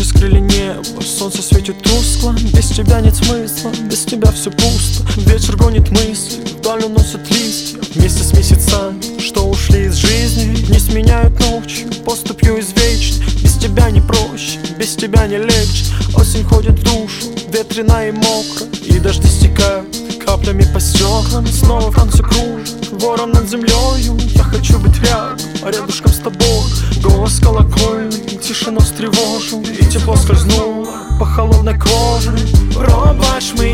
скрыли небо, солнце светит тускло. Без тебя нет смысла, без тебя все пусто. Ветер гонит мысли, вдаль уносят листья. Вместе с месяцами, что ушли из жизни, дни сменяют ночью, поступью извечной. Без тебя не проще, без тебя не легче. Осень ходит в душу, ветреная и мокрая, и дожди стекают каплями по стеклам. Снова в танце кружит ворон над землею. Я хочу быть рядом, а рядышком с тобой. Голос колокольный тишину встревожил, и тепло скользнуло по холодной коже. Пробач, ми